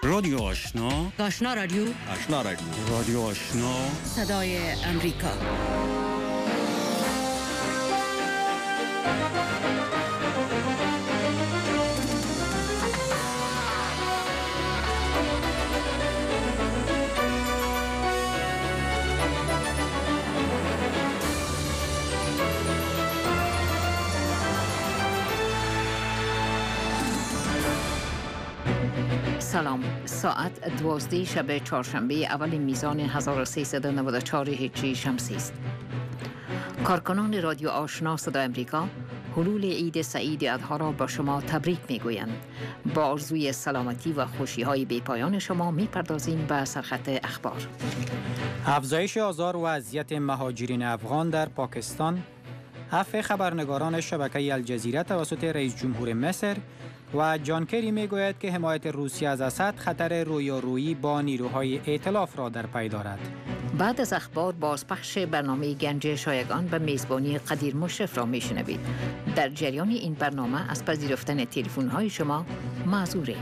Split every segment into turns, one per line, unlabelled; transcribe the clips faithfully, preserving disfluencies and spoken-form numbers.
رادیو آشنا،
آشنا رادیو،
آشنا رادیو،
رادیو آشنا،
صدای امریکا. سلام، ساعت دوازده شب چهارشنبه اول میزان هزار و سیصد و نود و چهار هجری شمسی است. کارکنان رادیو آشنا صدای امریکا حلول عید سعید اضحی را با شما تبریک میگویند. با آرزوی سلامتی و خوشی های بی پایان شما میپردازیم به سرخط اخبار.
افزایش آزار و اذیت مهاجرین افغان در پاکستان، عفو خبرنگاران شبکه الجزیره توسط رئیس جمهور مصر و جان کری میگوید که حمایت روسیه از اسد خطر رویارویی با نیروهای ائتلاف را در پی دارد.
بعد از اخبار بازپخش برنامه گنج شایگان به میزبانی قدیر مشرف را میشنوید. در جریان این برنامه از پذیرفتن تلفن های شما معذوریم.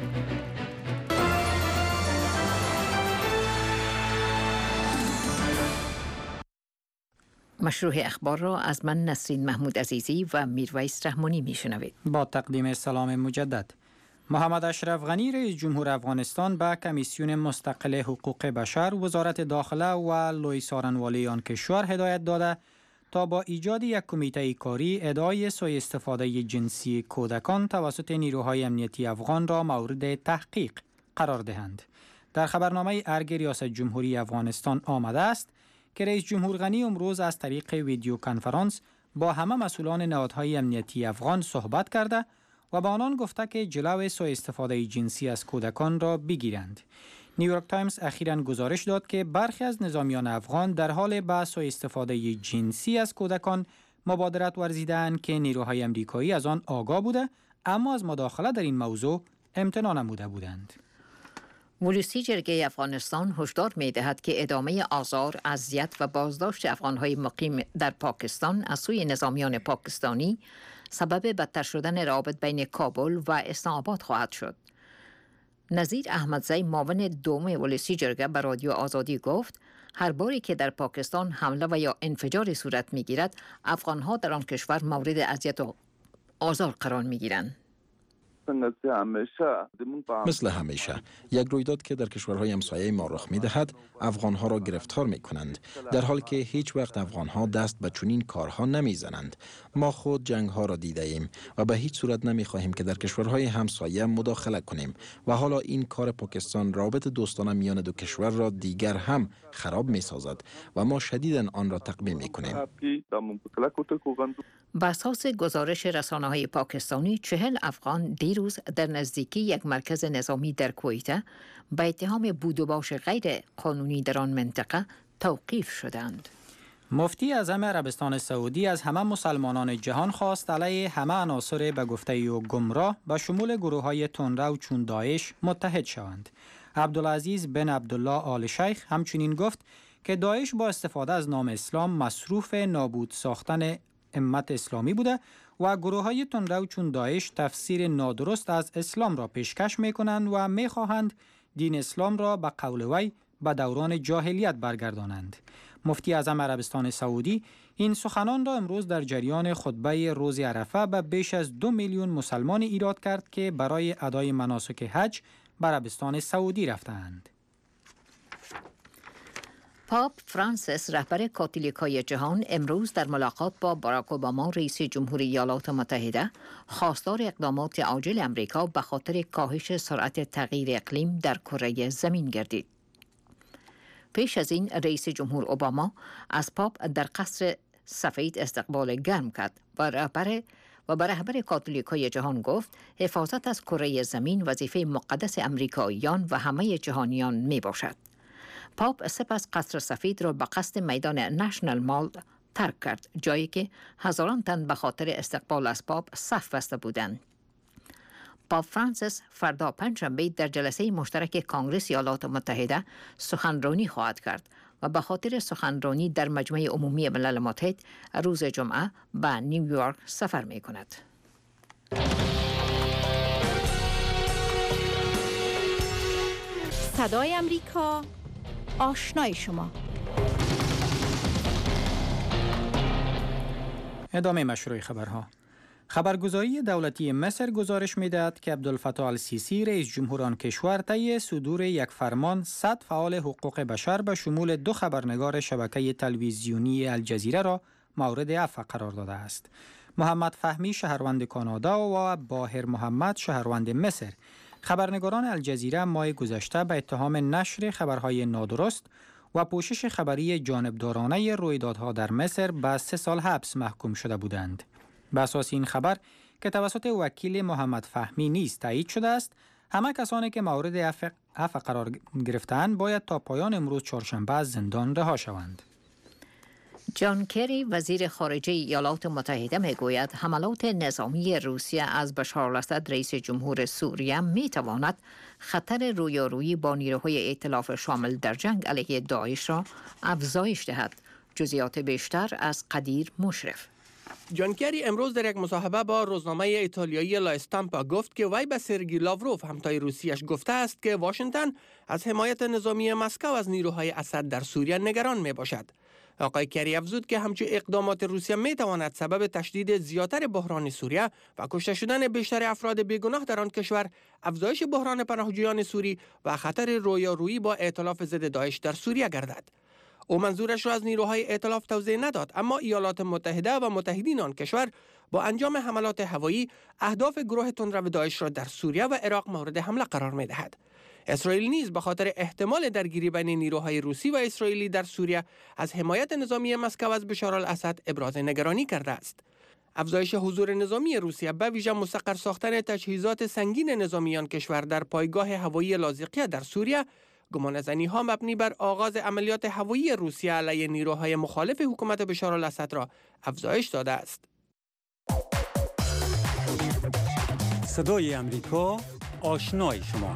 مشروع اخبار را از من نسرین محمود عزیزی و میرویس رحمانی میشنوید.
با تقدیم سلام مجدد. محمد اشرف غنی رئیس جمهور افغانستان به کمیسیون مستقل حقوق بشر، وزارت داخله و لوی سارنوالی آن کشور هدایت داده تا با ایجاد یک کمیته کاری ادعای سوء استفاده جنسی کودکان توسط نیروهای امنیتی افغان را مورد تحقیق قرار دهند. در خبرنامه ارگ ریاست جمهوری افغانستان آمده است که رئیس جمهور غنی امروز از طریق ویدیو کنفرانس با همه مسئولان نهادهای امنیتی افغان صحبت کرده و به آنان گفته که جلوی سوء استفاده جنسی از کودکان را بگیرند. نیویورک تایمز اخیراً گزارش داد که برخی از نظامیان افغان در حال به سوء استفاده جنسی از کودکان مبادرت ورزیدند که نیروهای امریکایی از آن آگاه بوده اما از مداخله در این موضوع امتناع نموده بودند.
ولوسی جرگه افغانستان هشدار می‌دهد که ادامه آزار، اذیت و بازداشت افغان‌های مقیم در پاکستان از سوی نظامیان پاکستانی سبب بدتر شدن روابط بین کابل و اسلام آباد خواهد شد. نظیر احمدزی معاون دوم ولوسی جرگه به رادیو آزادی گفت هر باری که در پاکستان حمله و یا انفجاری صورت می‌گیرد، افغان‌ها در آن کشور مورد اذیت و آزار قرار می‌گیرند.
مثل همیشه یک رویداد که در کشورهای همسایه ما رخ می‌دهد افغان‌ها را گرفتار می‌کنند، در حالی که هیچ وقت افغان‌ها دست به چنین کارها نمی‌زنند. ما خود جنگ‌ها را دیده‌ایم و به هیچ صورت نمی‌خواهیم که در کشورهای همسایه مداخله کنیم و حالا این کار پاکستان رابط دوستانه میان دو کشور را دیگر هم خراب می‌سازد و ما شدیداً آن را تقبیح می‌کنیم.
بر اساس گزارش رسانه‌های پاکستانی، چهل افغان دیروز در نزدیکی یک مرکز نظامی در کویت به اتهام بود و باش غیر قانونی در آن منطقه توقیف شدند.
مفتی اعظم عربستان سعودی از همه مسلمانان جهان خواست علیه همه عناصر به گفته او گمراه به شمول گروه‌های تندرو چون داعش متحد شوند. عبدالعزیز بن عبدالله آل شیخ همچنین گفت که داعش با استفاده از نام اسلام مصروف نابود ساختن امت اسلامی بوده و گروه‌های تندرو چون داعش تفسیر نادرست از اسلام را پیشکش می‌کنند و می‌خواهند دین اسلام را به قول وی به دوران جاهلیت برگردانند. مفتی اعظم عربستان سعودی این سخنان را امروز در جریان خطبه روز عرفه به بیش از دو میلیون مسلمان ایراد کرد که برای ادای مناسک حج به عربستان سعودی رفتند.
پاپ فرانسیس رهبر کاتولیکای جهان امروز در ملاقات با باراک اوباما رئیس جمهوری ایالات متحده خواستار اقدامات عاجل امریکا به خاطر کاهش سرعت تغییر اقلیم در کره زمین گردید. پیش از این رئیس جمهور اوباما از پاپ در قصر سفید استقبال گرم کرد و رهبر و به رهبر کاتولیکای جهان گفت حفاظت از کره زمین وظیفه مقدس امریکاییان و همه جهانیان می باشد. پاپ سپس قصر سفید را به قصد میدان نشنل مال ترک کرد، جایی که هزاران تن به خاطر استقبال از پاپ صف بسته بودند. پاپ فرانسیس فردا پنجشنبه در جلسه مشترک کانگرس ایالات متحده سخنرانی خواهد کرد و به خاطر سخنرانی در مجمع عمومی ملل متحد روز جمعه به نیویورک سفر می کند.
صدای امریکا، آشنای شما.
ادامه مشروع خبرها. خبرگزاری دولتی مصر گزارش می‌دهد که عبدالفتاح السیسی رئیس جمهور آن کشور طی صدور یک فرمان صد فعال حقوق بشر به شمول دو خبرنگار شبکه تلویزیونی الجزیره را مورد عفو قرار داده است. محمد فهمی شهروند کانادا و باهر محمد شهروند مصر خبرنگاران الجزیره ماه گذشته به اتهام نشر خبرهای نادرست و پوشش خبری جانبدارانه رویدادها در مصر به سه سال حبس محکوم شده بودند. به اساس این خبر که توسط وکیل محمد فهمی نیز تایید شده است، همه کسانی که مورد عفو قرار گرفتند باید تا پایان امروز چهارشنبه از زندان رها شوند.
جان کری وزیر خارجه ایالات متحده میگوید حملات نظامی روسیه از بشار الاسد رئیس جمهور سوریه میتواند خطر رویارویی با نیروهای ائتلاف شامل در جنگ علیه داعش را افزایش دهد. جزئیات بیشتر از قدیر مشرف.
جان کری امروز در یک مصاحبه با روزنامه ایتالیایی لا استامپا گفت که وی به سرگی لاوروف همتای روسیش گفته است که واشنگتن از حمایت نظامی مسکو از نیروهای اسد در سوریه نگران می باشد. آقای کری افزود که همچون اقدامات روسیه می تواند سبب تشدید زیاتر بحران سوریه و کشته شدن بیشتر افراد بیگناه در آن کشور، افزایش بحران پناهجویان سوری و خطر رویارویی با ائتلاف ضد داعش در سوریه گردد. او منظورش را از نیروهای ائتلاف توضیح نداد، اما ایالات متحده و متحدین آن کشور با انجام حملات هوایی اهداف گروه تندرو داعش را در سوریه و عراق مورد حمله قرار می دهد. اسرائیل نیز به خاطر احتمال درگیری بین نیروهای روسی و اسرائیلی در سوریه از حمایت نظامی مسکو از بشار الاسد ابراز نگرانی کرده است. افزایش حضور نظامی روسیه به ویژه مستقر ساختن تجهیزات سنگین نظامیان کشور در پایگاه هوایی لاذقیه در سوریه، گمانه‌زنی ها مبنی بر آغاز عملیات هوایی روسیه علیه نیروهای مخالف حکومت بشار الاسد را افزایش داده است.
صدای امریکا، آشنای شما.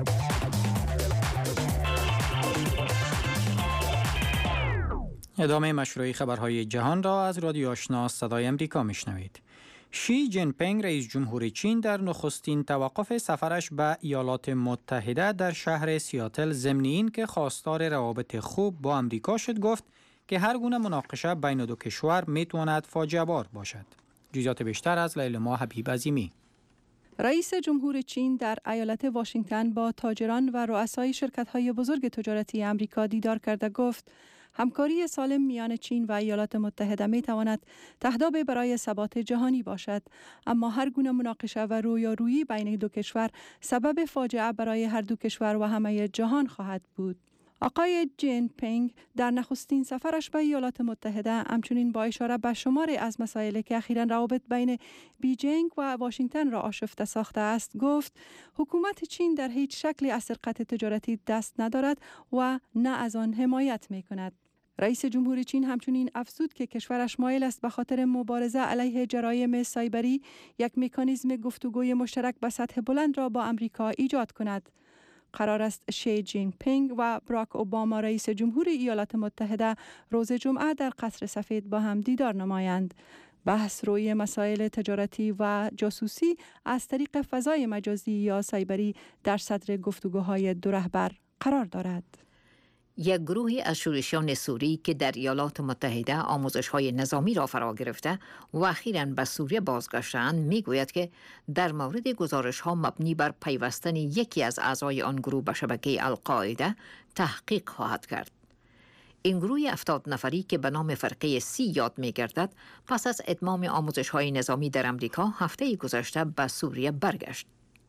ادامه مشروع خبرهای جهان را از رادیو آشنا صدای امریکا میشنوید. شی جین پینگ رئیس جمهور چین در نخستین توقف سفرش به ایالات متحده در شهر سیاتل ضمن این که خواستار روابط خوب با امریکا شد گفت که هر گونه مناقشه بین دو کشور میتواند فاجعه بار باشد. جزئیات بیشتر از لیلما حبیب عظیمی.
رئیس جمهور چین در ایالت واشنگتن با تاجران و رؤسای شرکت‌های بزرگ تجارتی امریکا دیدار کرده گفت همکاری سالم میان چین و ایالات متحده می تواند تهداب برای ثبات جهانی باشد، اما هر گونه مناقشه و رویارویی بین دو کشور سبب فاجعه برای هر دو کشور و همه جهان خواهد بود. آقای جین پینگ در نخستین سفرش به ایالات متحده همچنین با اشاره به شماری از مسائلی که اخیراً روابط بین بیجینگ و واشنگتن را آشفته ساخته است گفت حکومت چین در هیچ شکلی از سرقت تجارتی دست ندارد و نه از آن حمایت می کند. رئیس جمهور چین همچنین افزود که کشورش مایل است به خاطر مبارزه علیه جرایم سایبری یک مکانیزم گفتگوی مشترک به سطح بلند را با امریکا ایجاد کند. قرار است شی جین پینگ و براک اوباما رئیس جمهور ایالات متحده روز جمعه در قصر سفید با هم دیدار نمایند. بحث روی مسائل تجارتی و جاسوسی از طریق فضای مجازی یا سایبری در صدر گفتگوهای دو رهبر قرار دارد.
یک گروهی از شورشیان سوری که در ایالات متحده آموزش‌های نظامی را فرا گرفته و اخیراً به سوریه بازگشته‌اند میگوید که در مورد گزارش‌ها مبنی بر پیوستن یکی از اعضای آن گروه به شبکه القاعده تحقیق خواهد کرد. این گروه هفتاد نفری که به نام فرقه سی یاد می‌گردد پس از اتمام آموزش‌های نظامی در امریکا هفته گذشته به سوریه برگشت.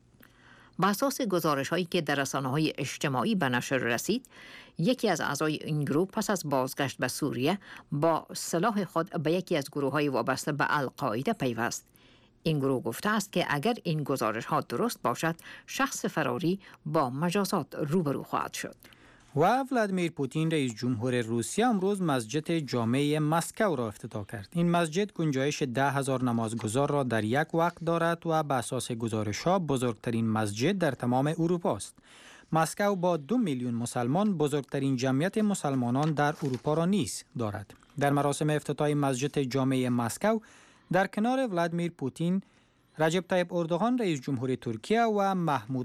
بر اساس گزارش‌هایی که در رسانه‌های اجتماعی به نشر رسید، یکی از اعضای این گروه پس از بازگشت به سوریه با سلاح خود به یکی از گروه‌های وابسته به القاعده پیوست. این گروه گفته است که اگر این گزارش‌ها درست باشد، شخص فراری با مجازات روبرو خواهد شد.
و ولادیمیر پوتین رئیس جمهور روسیه امروز مسجد جامع مسکو را افتتاح کرد. این مسجد گنجایش ده هزار نمازگزار را در یک وقت دارد و به اساس گزارش‌ها بزرگترین مسجد در تمام اروپا است. مسکو با دو میلیون مسلمان بزرگترین جمعیت مسلمانان در اروپا را نیز دارد. در مراسم افتتاح مسجد جامع مسکو در کنار ولادیمیر پوتین، رجب طیب اردوغان رئیس جمهور ترکیه و محمود